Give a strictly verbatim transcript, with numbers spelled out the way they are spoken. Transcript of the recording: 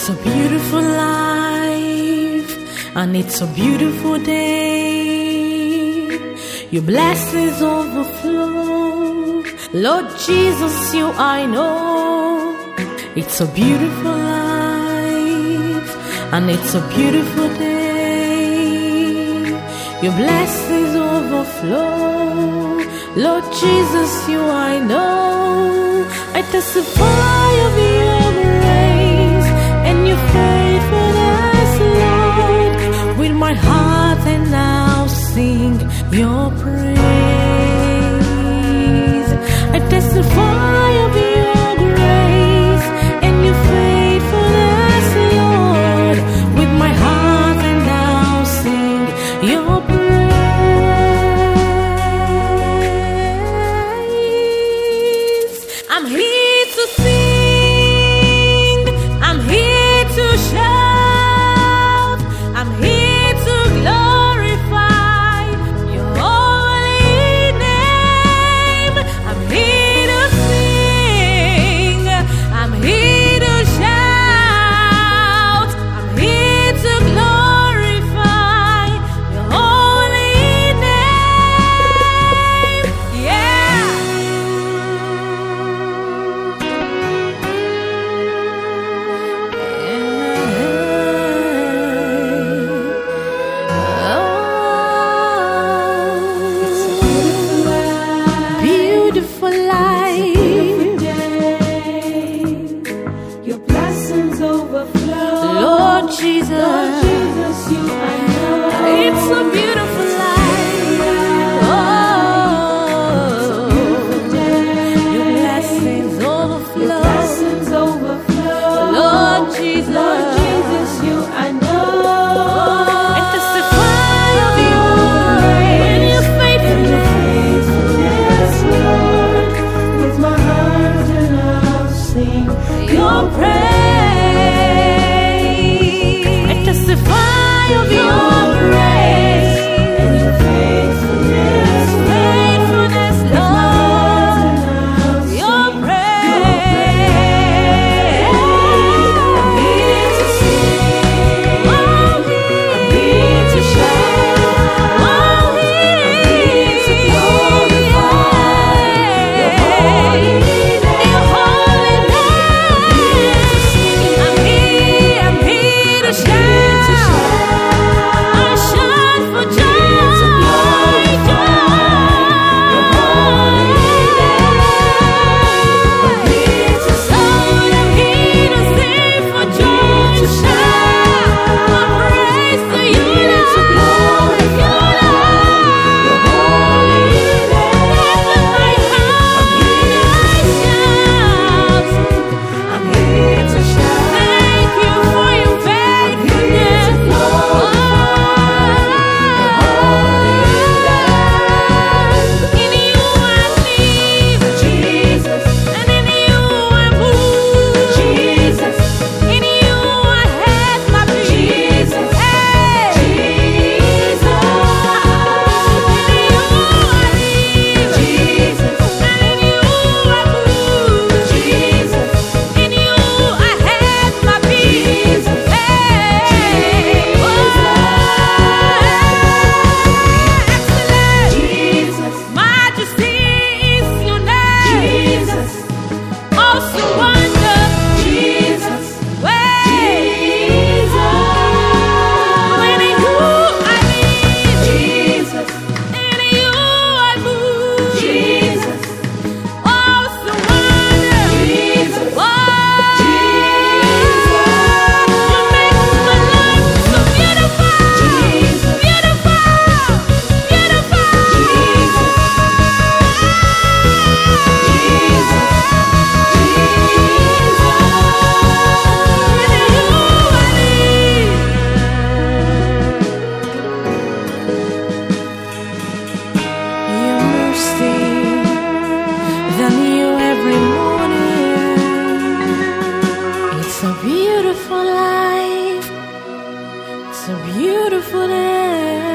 a beautiful life, and it's a beautiful day. Your blessings overflow. Lord Jesus, you I know. It's a beautiful life, and it's a beautiful day. Your blessings overflow. Lord Jesus, you I know. I testify of your grace and your faithfulness, Lord. With my heart and now sing your praise. I testify of your grace and your faithfulness, Lord. With my heart and now sing your praise. I'm here to sing, I'm here to shout, I'm here to glorify your holy name. I'm here to sing, I'm here to shout, I'm here to glorify your holy name. Yeah. Beautiful life, Your blessings overflow. Lord Jesus, Lord Jesus, you I know. it's a beautiful life. Oh, your blessings overflow. Blessings overflow. Lord Jesus, Lord Jesus, you I know. I testify of your grace and your faithfulness. Faithfulness, Lord, with my heart and I'll sing Your praise. I testify of your grace and your faithfulness, faithfulness, Lord. Your praise. I'm here to sing, I'm here to shout, I'm here to glorify your holy name. Your holy name. I'm here, I'm here to shout. I shout for joy, joy. Lord, I'm here to sing for joy, to shout my praise to you, Lord. You, I'm here to shout. thank you for your faithfulness, Lord. In you I live, Jesus, and in you I move. Jesus, In you I have my being. Jesus, Hey. Jesus, In you I live, Jesus, and in you I move. Jesus, In you I have my being. Jesus, Hey. Oh, excellent. Jesus, Majesty is your name. Jesus, Awesome wonder. Jesus, Way. When in you I live, Jesus, in you I move. Jesus, Awesome wonder. Jesus, Oh, Jesus. you make my life so beautiful. Jesus. Beautiful. Beautiful. Your mercy than you every morning. It's a beautiful life. It's a beautiful day.